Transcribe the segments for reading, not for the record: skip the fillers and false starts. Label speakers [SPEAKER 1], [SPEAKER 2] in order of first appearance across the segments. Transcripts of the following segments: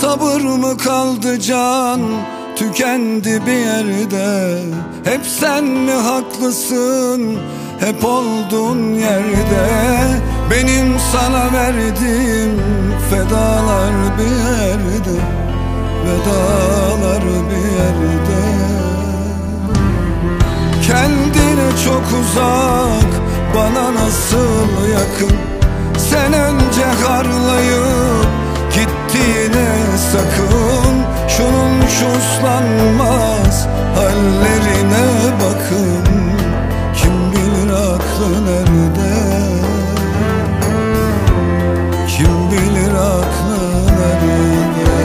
[SPEAKER 1] sabır mı kaldı can, tükendi bir yerde. Hep sen mi haklısın, hep olduğun yerde. Benim sana verdiğim fedalar bir yerde, vedalar bir yerde. Kendine çok uzak, bana nasıl yakın. Sen önce harlayıp gittiğine sakın. Şunun şu uslanmaz hallerine bakın. Kim bilir aklı nerede, kim bilir aklı nerede.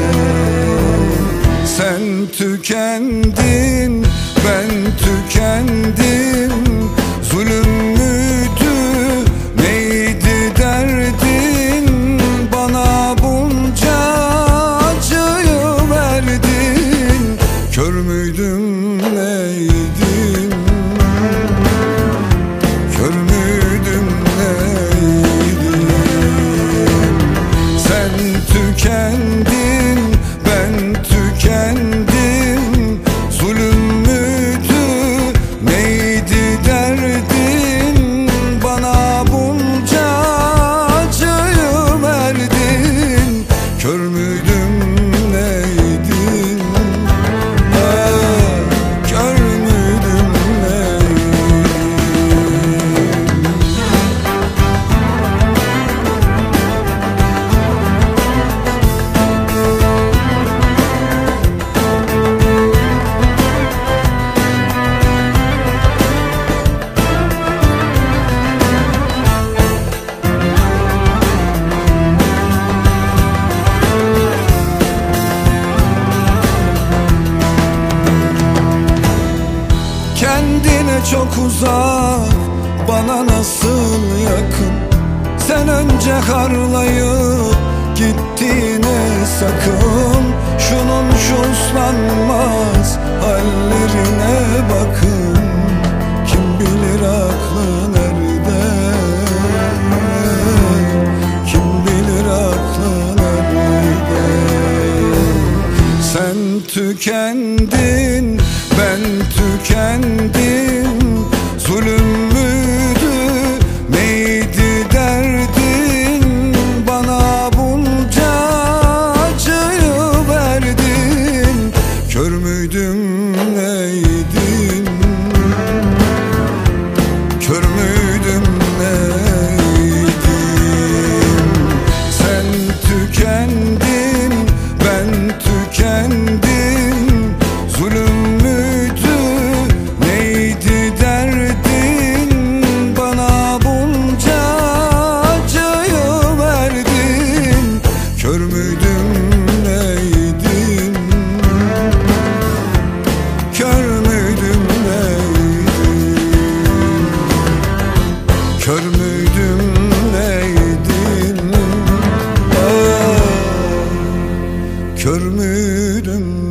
[SPEAKER 1] Sen tükendin, ben tükendim. Zulüm müydü, neydi derdin? Bana bunca acıyı verdin. Kör müydüm, neydin? Kör müydüm, neydin? Sen tükendin, ben tükendim. Zulüm müydü, neydi derdin? Bana bunca acıyı verdin. Kör müydüm, neydin? Kör müydüm, neydin? Kendine çok uzak, bana nasıl yakın. Sen önce harlayıp gittiğine sakın. Şunun şu uslanmaz hallerine bakın. Kim bilir aklı nerede, kim bilir aklı nerede. Sen tükendin, ben tükendim. Zulüm müydü, neydi derdin? Bana bunca acıyı verdin. Kör müydüm, neydin? Kör müydüm, neydin? Sen tükendin, ben tükendim. Zulüm müydü, neydi derdin? Bana bunca acıyı verdin. Kör müydüm, neydin? Kör müydüm, neydin? Kör müydüm, neydin? Kör müydüm?